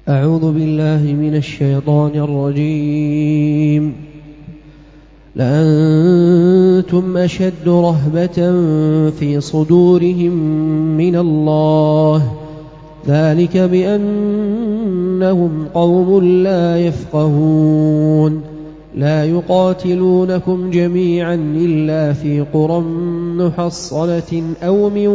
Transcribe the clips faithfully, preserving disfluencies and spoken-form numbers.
أعوذ بالله من الشيطان الرجيم. لأنتم أشد رهبة في صدورهم من الله، ذلك بأنهم قوم لا يفقهون. لا يقاتلونكم جميعا إلا في قرى محصنة أو من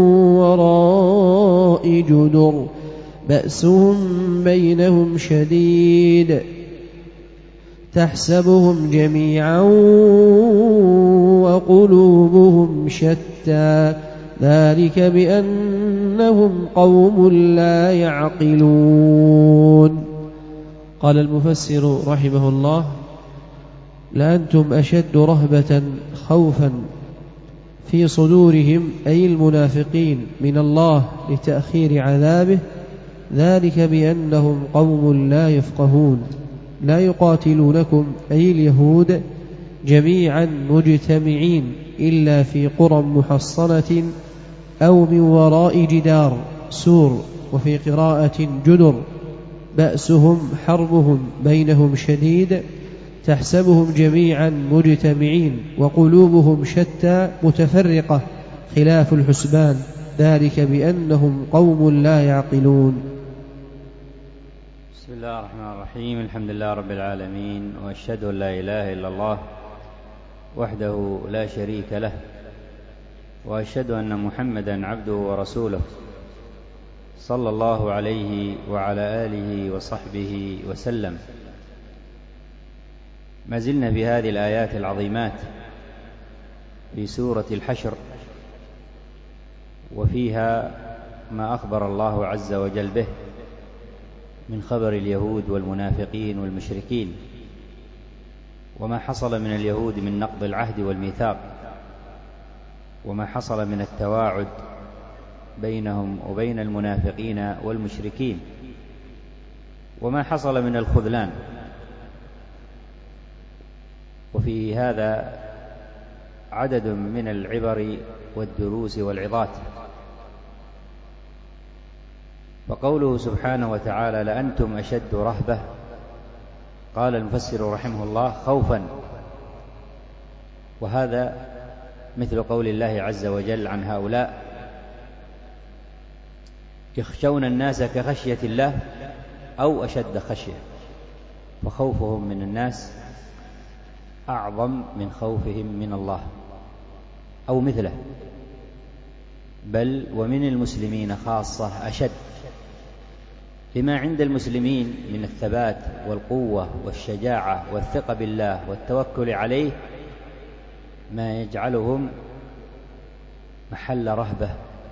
وراء جدر بأسهم بينهم شديد، تحسبهم جميعا وقلوبهم شتى، ذلك بأنهم قوم لا يعقلون. قال المفسر رحمه الله: لأنتم أشد رهبة خوفا في صدورهم، أي المنافقين، من الله لتأخير عذابه، ذلك بأنهم قوم لا يفقهون. لا يقاتلونكم، أي اليهود، جميعا مجتمعين إلا في قرى محصنة أو من وراء جدار سور، وفي قراءة جدر. بأسهم حربهم بينهم شديد، تحسبهم جميعا مجتمعين وقلوبهم شتى متفرقة خلاف الحسبان، ذلك بأنهم قوم لا يعقلون. بسم الله الرحمن الرحيم. الحمد لله رب العالمين، وأشهد أن لا إله إلا الله وحده لا شريك له، وأشهد أن محمدا عبده ورسوله صلى الله عليه وعلى آله وصحبه وسلم. ما زلنا بهذه الآيات العظيمات في سورة الحشر، وفيها ما أخبر الله عز وجل به من خبر اليهود والمنافقين والمشركين، وما حصل من اليهود من نقض العهد والميثاق، وما حصل من التواعد بينهم وبين المنافقين والمشركين، وما حصل من الخذلان. وفي هذا عدد من العبر والدروس والعظات. فقوله سبحانه وتعالى: لأنتم أشد رهبة، قال المفسر رحمه الله: خوفا. وهذا مثل قول الله عز وجل عن هؤلاء: يخشون الناس كخشية الله أو أشد خشية، فخوفهم من الناس أعظم من خوفهم من الله أو مثله، بل ومن المسلمين خاصة أشد، لما عند المسلمين من الثبات والقوة والشجاعة والثقة بالله والتوكل عليه، ما يجعلهم محل رهبة.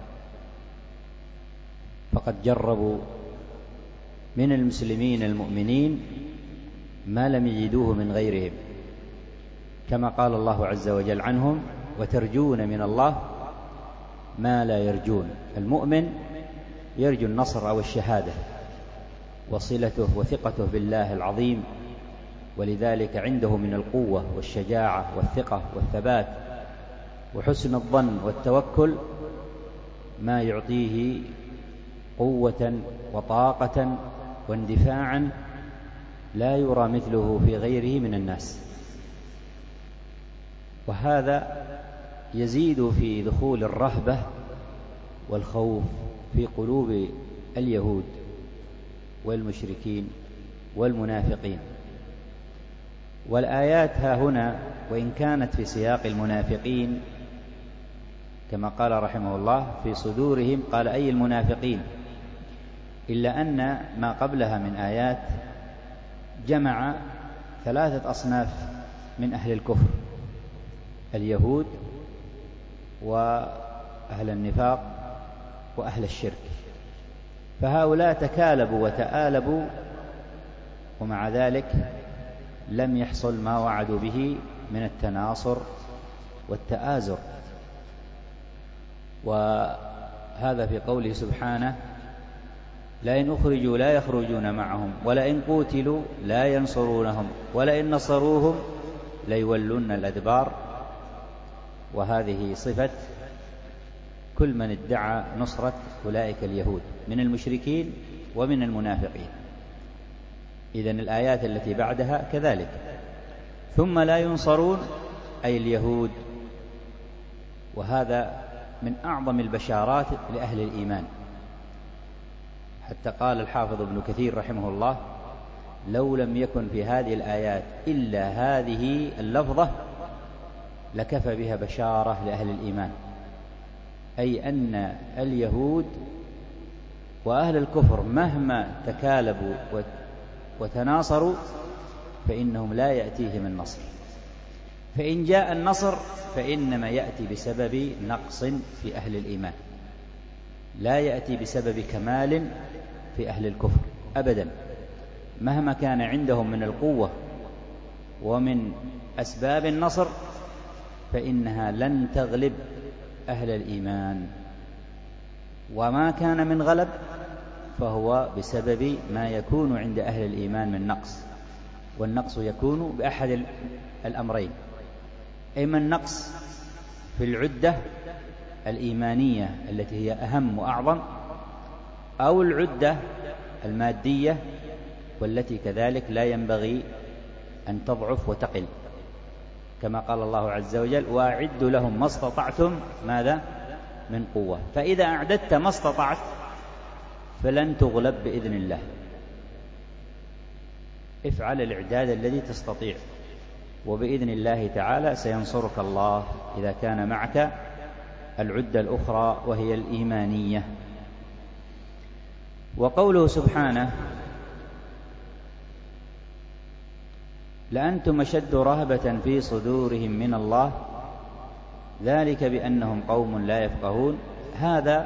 فقد جربوا من المسلمين المؤمنين ما لم يجدوه من غيرهم، كما قال الله عز وجل عنهم: وترجون من الله ما لا يرجون. المؤمن يرجو النصر أو الشهادة، وصلته وثقته بالله العظيم، ولذلك عنده من القوة والشجاعة والثقة والثبات وحسن الظن والتوكل ما يعطيه قوة وطاقة واندفاعا لا يرى مثله في غيره من الناس. وهذا يزيد في دخول الرهبة والخوف في قلوب اليهود والمشركين والمنافقين. والآيات ها هنا وإن كانت في سياق المنافقين كما قال رحمه الله: في صدورهم، قال أي المنافقين، إلا أن ما قبلها من آيات جمع ثلاثة أصناف من أهل الكفر: اليهود وأهل النفاق وأهل الشرك. فهؤلاء تكالبوا وتآلبوا، ومع ذلك لم يحصل ما وعدوا به من التناصر والتآزر. وهذا في قوله سبحانه: لئن أخرجوا لا يخرجون معهم ولئن قوتلوا لا ينصرونهم ولئن نصروهم ليولن الأدبار. وهذه صفة كل من ادعى نصرة أولئك اليهود من المشركين ومن المنافقين. إذن الآيات التي بعدها كذلك. ثم لا ينصرون أي اليهود، وهذا من أعظم البشارات لأهل الإيمان. حتى قال الحافظ ابن كثير رحمه الله: لو لم يكن في هذه الآيات إلا هذه اللفظة لكفى بها بشارة لأهل الإيمان، أي أن اليهود وأهل الكفر مهما تكالبوا وتناصروا فإنهم لا يأتيهم النصر، فإن جاء النصر فإنما يأتي بسبب نقص في أهل الإيمان، لا يأتي بسبب كمال في أهل الكفر أبدا. مهما كان عندهم من القوة ومن أسباب النصر فإنها لن تغلب أهل الإيمان، وما كان من غلب فهو بسبب ما يكون عند أهل الإيمان من نقص، والنقص يكون بأحد الأمرين: إما النقص في العدة الإيمانية التي هي أهم وأعظم، أو العدة المادية والتي كذلك لا ينبغي أن تضعف وتقل، كما قال الله عز وجل: وأعدوا لهم ما استطعتم ماذا من قوة. فإذا أعددت ما استطعت فلن تغلب بإذن الله. افعل الإعداد الذي تستطيع، وبإذن الله تعالى سينصرك الله إذا كان معك العدة الأخرى وهي الإيمانية. وقوله سبحانه: لأنتم أشد رهبة في صدورهم من الله ذلك بأنهم قوم لا يفقهون، هذا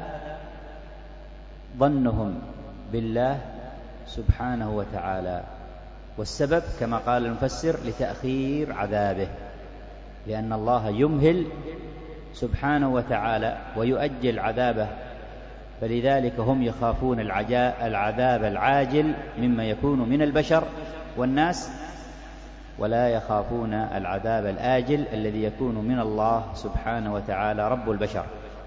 ظنهم بالله سبحانه وتعالى، والسبب كما قال المفسر لتأخير عذابه، لأن الله يمهل سبحانه وتعالى ويؤجل عذابه، فلذلك هم يخافون العذاب العاجل مما يكون من البشر والناس، ولا يخافون العذاب الآجل الذي يكون من الله سبحانه وتعالى رب البشر.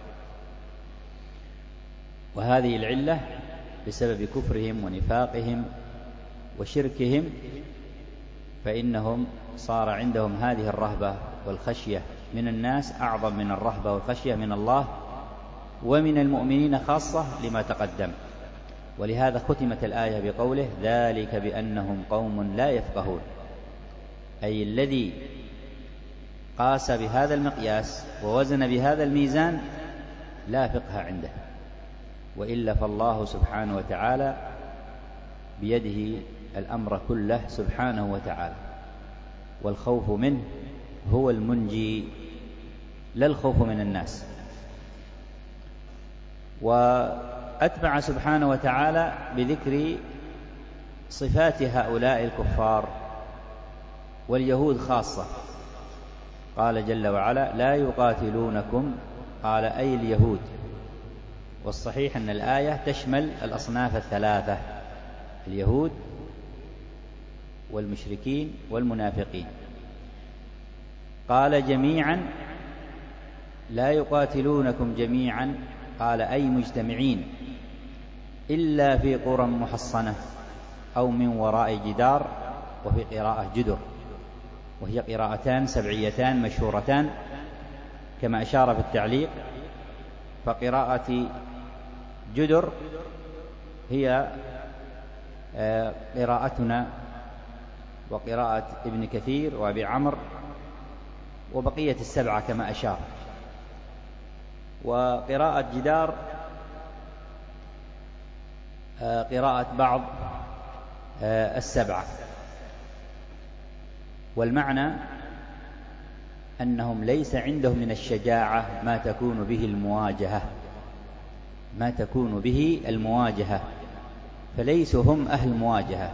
وهذه العلة بسبب كفرهم ونفاقهم وشركهم، فإنهم صار عندهم هذه الرهبة والخشية من الناس أعظم من الرهبة والخشية من الله ومن المؤمنين خاصة لما تقدم. ولهذا ختمت الآية بقوله: ذلك بأنهم قوم لا يفقهون، أي الذي قاس بهذا المقياس ووزن بهذا الميزان لا فقه عنده، وإلا فالله سبحانه وتعالى بيده الأمر كله سبحانه وتعالى، والخوف منه هو المنجي لا الخوف من الناس. وأتبع سبحانه وتعالى بذكر صفات هؤلاء الكفار واليهود خاصة، قال جل وعلا: لا يقاتلونكم، قال أي اليهود. والصحيح أن الآية تشمل الأصناف الثلاثة: اليهود والمشركين والمنافقين. قال جميعا لا يقاتلونكم جميعا، قال أي مجتمعين، إلا في قرى محصنة أو من وراء جدار، وفي قراءة جدر، وهي قراءتان سبعيتان مشهورتان كما أشار في التعليق. فقراءة جدر هي قراءتنا وقراءة ابن كثير وأبي عمرو وبقية السبعة كما أشار. وقراءة جدار قراءة بعض السبعة. والمعنى أنهم ليس عندهم من الشجاعة ما تكون به المواجهة ما تكون به المواجهة فليسوا هم أهل مواجهة،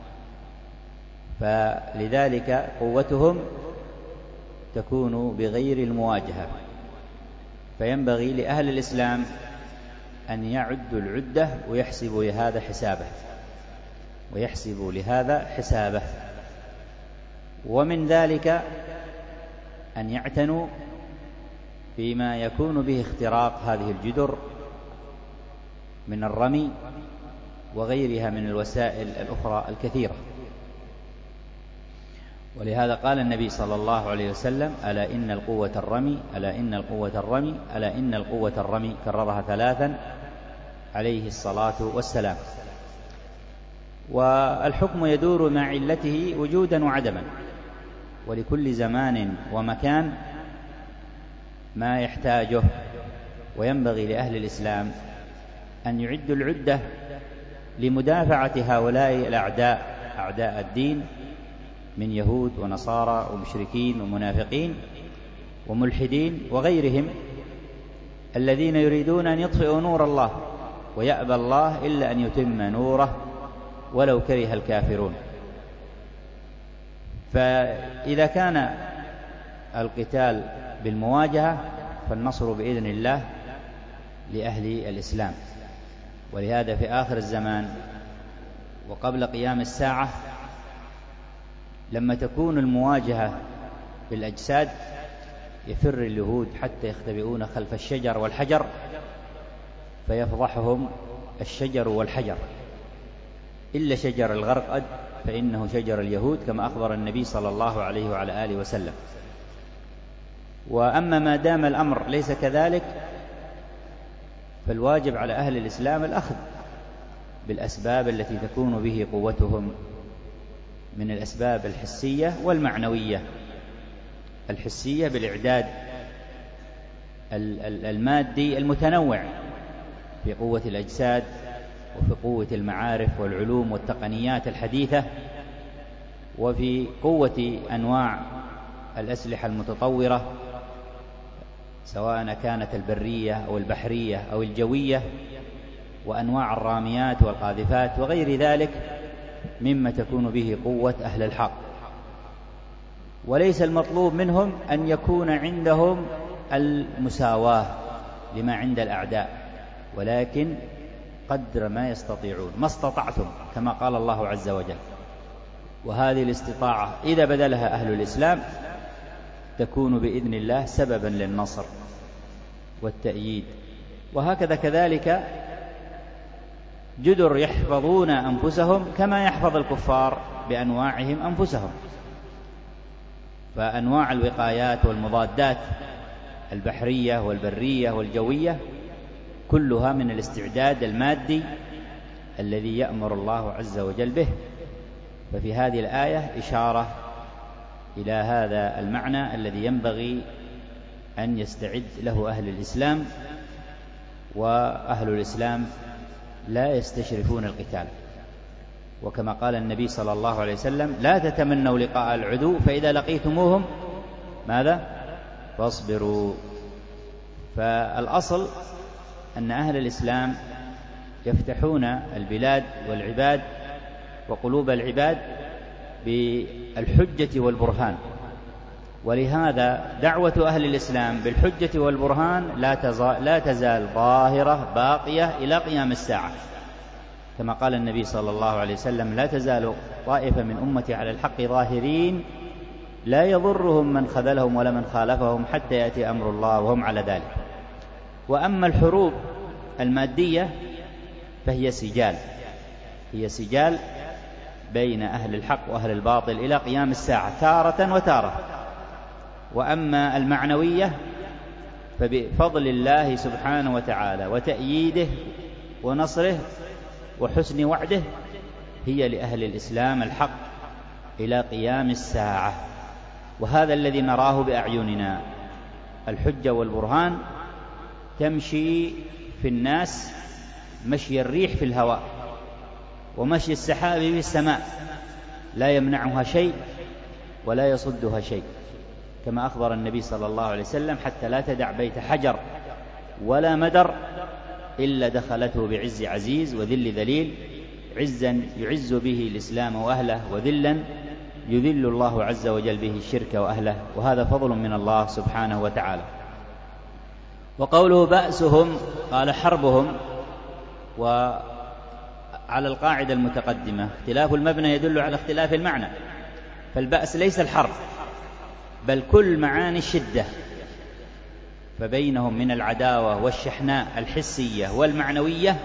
فلذلك قوتهم تكون بغير المواجهة. فينبغي لأهل الإسلام أن يعدوا العدة ويحسبوا لهذا حسابه ويحسبوا لهذا حسابه ومن ذلك أن يعتنوا بما يكون به اختراق هذه الجدر من الرمي وغيرها من الوسائل الأخرى الكثيرة. ولهذا قال النبي صلى الله عليه وسلم: ألا إن القوة الرمي، ألا إن القوة الرمي، ألا إن القوة الرمي، كررها ثلاثا عليه الصلاة والسلام. والحكم يدور مع علته وجودا وعدما، ولكل زمان ومكان ما يحتاجه، وينبغي لأهل الإسلام أن يعدوا العدة لمدافعة هؤلاء الأعداء، أعداء الدين من يهود ونصارى ومشركين ومنافقين وملحدين وغيرهم، الذين يريدون أن يطفئوا نور الله، ويأبى الله إلا أن يتم نوره ولو كره الكافرون. فإذا كان القتال بالمواجهة فالنصر بإذن الله لأهل الإسلام. ولهذا في آخر الزمان وقبل قيام الساعة لما تكون المواجهة بالأجساد يفر اليهود حتى يختبئون خلف الشجر والحجر فيفضحهم الشجر والحجر، إلا شجر الغرقد فإنه شجر اليهود، كما أخبر النبي صلى الله عليه وعلى آله وسلم. وأما ما دام الأمر ليس كذلك فالواجب على أهل الإسلام الأخذ بالأسباب التي تكون به قوتهم من الأسباب الحسية والمعنوية. الحسية بالإعداد المادي المتنوع في قوة الأجساد وفي قوة المعارف والعلوم والتقنيات الحديثة، وفي قوة أنواع الأسلحة المتطورة سواء كانت البرية أو البحرية أو الجوية، وأنواع الراميات والقاذفات وغير ذلك مما تكون به قوة أهل الحق. وليس المطلوب منهم أن يكون عندهم المساواة لما عند الأعداء، ولكن قدر ما يستطيعون، ما استطعتم، كما قال الله عز وجل. وهذه الاستطاعة إذا بذلها أهل الإسلام تكون بإذن الله سببا للنصر والتأييد. وهكذا كذلك جدر يحفظون أنفسهم كما يحفظ الكفار بأنواعهم أنفسهم. فأنواع الوقايات والمضادات البحرية والبرية والجوية كلها من الاستعداد المادي الذي يأمر الله عز وجل به. ففي هذه الآية إشارة إلى هذا المعنى الذي ينبغي أن يستعد له أهل الإسلام، وأهل الإسلام لا يستشرفون القتال. وكما قال النبي صلى الله عليه وسلم: لا تتمنوا لقاء العدو فإذا لقيتموهم ماذا؟ فاصبروا. فالأصل أن أهل الإسلام يفتحون البلاد والعباد وقلوب العباد بالحجة والبرهان. ولهذا دعوة أهل الإسلام بالحجة والبرهان لا تزال ظاهرة باقية إلى قيام الساعة، كما قال النبي صلى الله عليه وسلم: لا تزال طائفة من أمتي على الحق ظاهرين لا يضرهم من خذلهم ولا من خالفهم حتى يأتي أمر الله وهم على ذلك. وأما الحروب المادية فهي سجال، هي سجال بين أهل الحق وأهل الباطل إلى قيام الساعة تارة وتارة. وأما المعنوية فبفضل الله سبحانه وتعالى وتأييده ونصره وحسن وعده هي لأهل الإسلام الحق إلى قيام الساعة. وهذا الذي نراه بأعيننا، الحجة والبرهان تمشي في الناس مشي الريح في الهواء ومشي السحاب في السماء، لا يمنعها شيء ولا يصدها شيء، كما أخبر النبي صلى الله عليه وسلم: حتى لا تدع بيت حجر ولا مدر إلا دخلته بعز عزيز وذل ذليل، عزا يعز به الإسلام وأهله، وذلا يذل الله عز وجل به الشرك وأهله. وهذا فضل من الله سبحانه وتعالى. وقوله بأسهم قال حربهم، وعلى القاعدة المتقدمة اختلاف المبنى يدل على اختلاف المعنى، فالبأس ليس الحرب بل كل معاني الشدة، فبينهم من العداوة والشحناء الحسية والمعنوية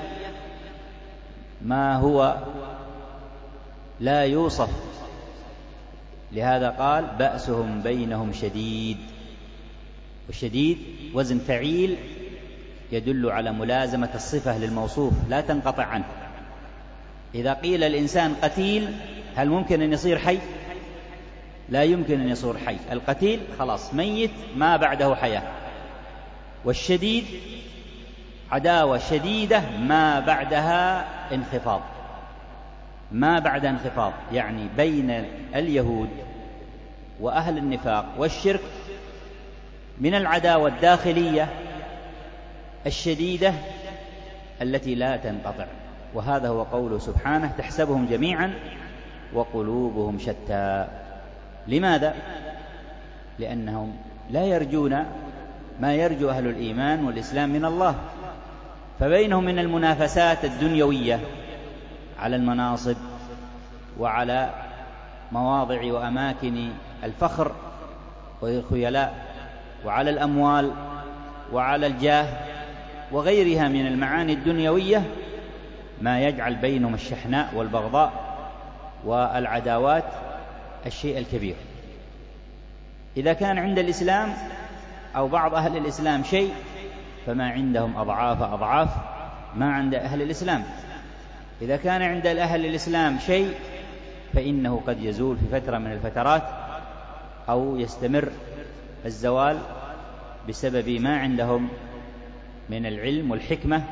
ما هو لا يوصف لهذا قال بأسهم بينهم شديد، والشديد وزن فعيل يدل على ملازمة الصفة للموصوف لا تنقطع عنه. إذا قيل الإنسان قتيل هل ممكن أن يصير حي؟ لا يمكن أن يصير حي. القتيل خلاص ميت ما بعده حياة. والشديد عداوة شديدة ما بعدها انخفاض، ما بعد انخفاض، يعني بين اليهود وأهل النفاق والشرك من العداوة الداخلية الشديدة التي لا تنقطع. وهذا هو قوله سبحانه تحسبهم جميعا وقلوبهم شتى. لماذا؟ لأنهم لا يرجون ما يرجو أهل الإيمان والإسلام من الله، فبينهم من المنافسات الدنيوية على المناصب وعلى مواضع وأماكن الفخر والخيلاء وعلى الأموال وعلى الجاه وغيرها من المعاني الدنيوية ما يجعل بينهم الشحناء والبغضاء والعداوات الشيء الكبير. إذا كان عند الإسلام أو بعض أهل الإسلام شيء فما عندهم أضعاف أضعاف ما عند أهل الإسلام. إذا كان عند أهل الإسلام شيء فإنه قد يزول في فترة من الفترات أو يستمر الزوال بسبب ما عندهم من العلم والحكمة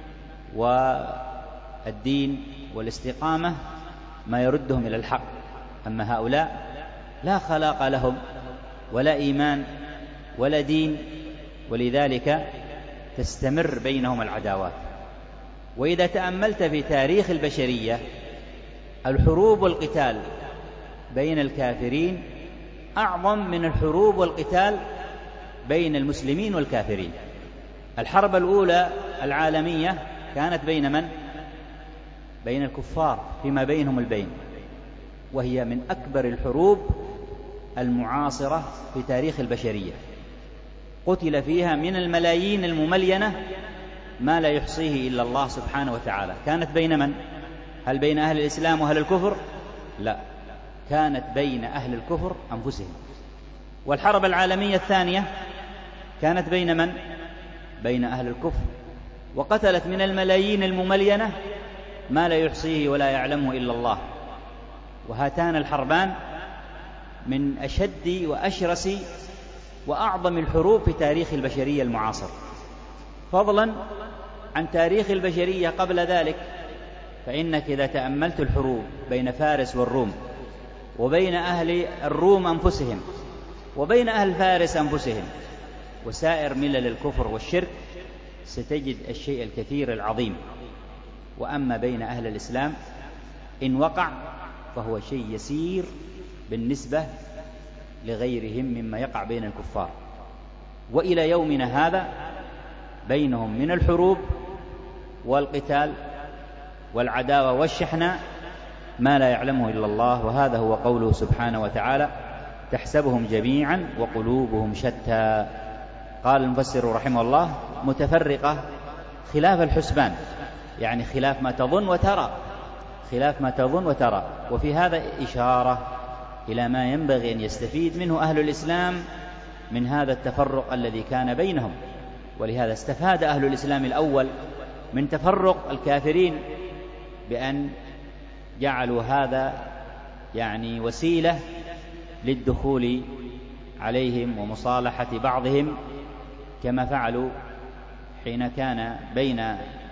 والدين والاستقامة ما يردهم إلى الحق. أما هؤلاء لا خلاق لهم ولا إيمان ولا دين، ولذلك تستمر بينهم العداوات. وإذا تأملت في تاريخ البشرية الحروب والقتال بين الكافرين أعظم من الحروب والقتال بين المسلمين والكافرين. الحرب الأولى العالمية كانت بين من؟ بين الكفار فيما بينهم البين، وهي من أكبر الحروب المعاصرة في تاريخ البشرية. قتل فيها من الملايين المملينة ما لا يحصيه إلا الله سبحانه وتعالى. كانت بين من؟ هل بين أهل الإسلام وأهل الكفر؟ لا، كانت بين أهل الكفر أنفسهم. والحرب العالمية الثانية كانت بين من؟ بين أهل الكفر، وقتلت من الملايين المملينة ما لا يحصيه ولا يعلمه إلا الله. وهاتان الحربان من أشد وأشرس وأعظم الحروب في تاريخ البشرية المعاصر، فضلا عن تاريخ البشرية قبل ذلك. فإنك إذا تأملت الحروب بين فارس والروم وبين أهل الروم أنفسهم وبين أهل فارس أنفسهم وسائر ملل الكفر والشرك ستجد الشيء الكثير العظيم. وأما بين أهل الإسلام إن وقع فهو شيء يسير بالنسبة لغيرهم مما يقع بين الكفار. وإلى يومنا هذا بينهم من الحروب والقتال والعداوة والشحناء ما لا يعلمه إلا الله. وهذا هو قوله سبحانه وتعالى تحسبهم جميعا وقلوبهم شتى. قال المفسر رحمه الله متفرقة خلاف الحسبان، يعني خلاف ما تظن وترى، خلاف ما تظن وترى. وفي هذا إشارة إلى ما ينبغي أن يستفيد منه أهل الإسلام من هذا التفرق الذي كان بينهم. ولهذا استفاد أهل الإسلام الأول من تفرق الكافرين بأن جعلوا هذا يعني وسيلة للدخول عليهم ومصالحة بعضهم، كما فعلوا حين كان بين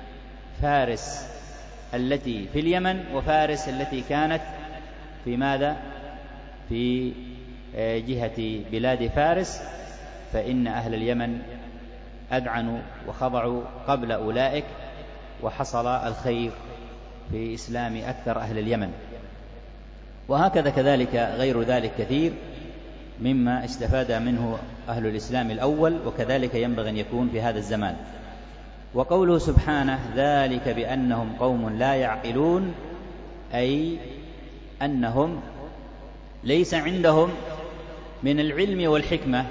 فارس التي في اليمن وفارس التي كانت في ماذا؟ في جهة بلاد فارس. فإن أهل اليمن أذعنوا وخضعوا قبل أولئك، وحصل الخير في إسلام أكثر أهل اليمن. وهكذا كذلك غير ذلك كثير مما استفاد منه أهل الإسلام الأول، وكذلك ينبغي أن يكون في هذا الزمان. وقوله سبحانه ذلك بأنهم قوم لا يعقلون، أي أنهم ليس عندهم من العلم والحكمة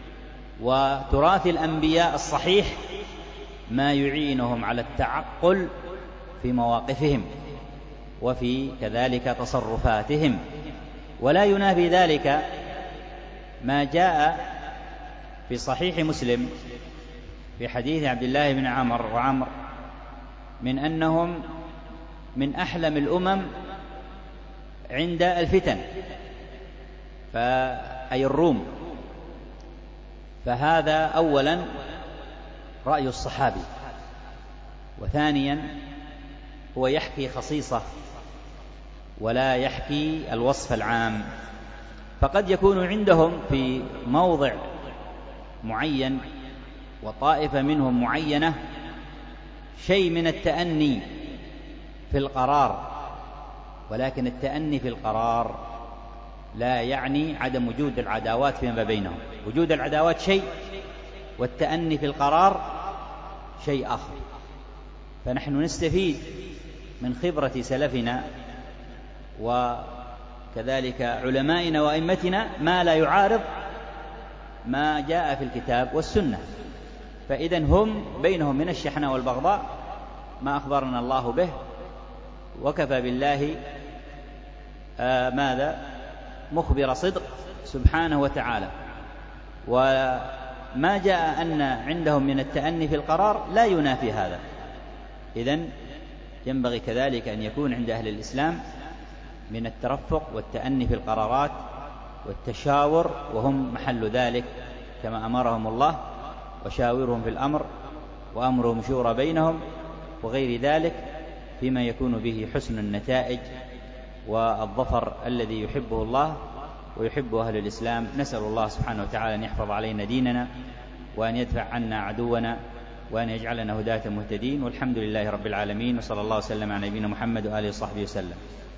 وتراث الأنبياء الصحيح ما يعينهم على التعقل في مواقفهم وفي كذلك تصرفاتهم. ولا ينافي ذلك ما جاء في صحيح مسلم في حديث عبد الله بن عمر وعمر من أنهم من أحلم الأمم عند الفتن، أي الروم. فهذا أولا رأي الصحابي، وثانيا هو يحكي خصيصة ولا يحكي الوصف العام. فقد يكون عندهم في موضع معين وطائفة منهم معينة شيء من التأني في القرار، ولكن التأني في القرار لا يعني عدم وجود العداوات فيما بينهم. وجود العداوات شيء، والتأني في القرار شيء آخر. فنحن نستفيد من خبرة سلفنا وكذلك علمائنا وأئمتنا ما لا يعارض ما جاء في الكتاب والسنة. فإذن هم بينهم من الشحنة والبغضاء ما أخبرنا الله به، وكفى بالله آه ماذا مخبر صدق سبحانه وتعالى. وما جاء أن عندهم من التأني في القرار لا ينافي هذا. إذن ينبغي كذلك أن يكون عند أهل الإسلام من الترفق والتأني في القرارات والتشاور، وهم محل ذلك كما أمرهم الله: وشاورهم في الأمر وأمرهم شورى بينهم، وغير ذلك فيما يكون به حسن النتائج والظفر الذي يحبه الله ويحبه أهل الإسلام. نسأل الله سبحانه وتعالى أن يحفظ علينا ديننا، وأن يدفع عنا عدونا، وأن يجعلنا هداة مهتدين. والحمد لله رب العالمين، وصلى الله وسلم على نبينا محمد وآله وصحبه وسلم.